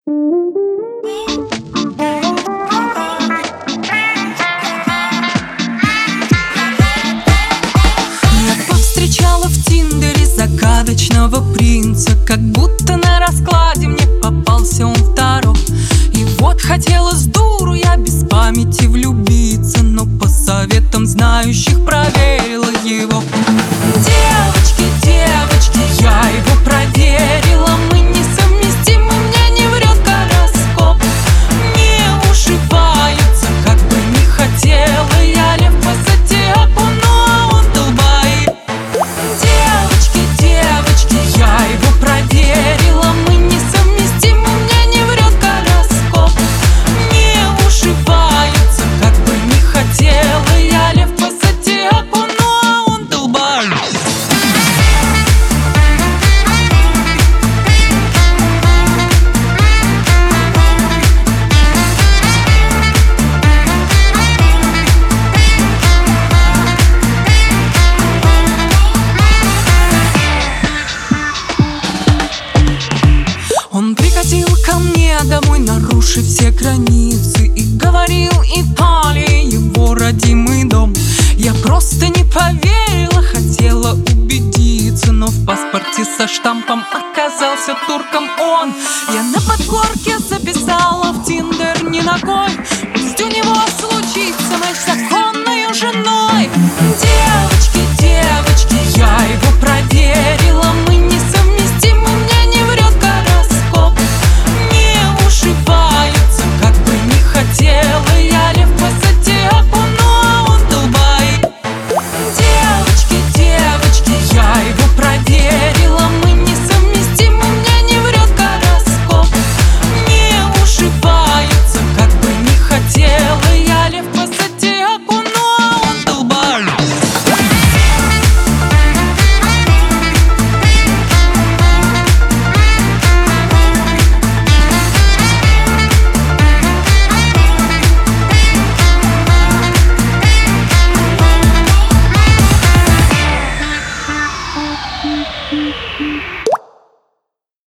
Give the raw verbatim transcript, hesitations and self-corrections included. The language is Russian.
Повстречала в Тиндере загадочного принца, как будто на раскладе мне попался он второй. И вот хотела с дуру я без памяти влюбиться, но по советам знающих проверила его. Девочки, девочки, я его проверила, мы несовместимы, мне не врет гороскоп. Не уживаются, как бы не хотела я, лев по зодиаку, но он долбоеб. Девочки, девочки, я его проверила, мы несовместимы, мне не врет гороскоп. Не уживаются, как бы не хотела я, лев по зодиаку, но он долбоеб. Он приходил ко мне домой, нарушив все границы, и говорил: Италия, его родимый дом. Я просто не поверила, хотела убедиться, но в паспорте со штампом оказался турком он. Я на подкорке записала в Тиндер не ногой,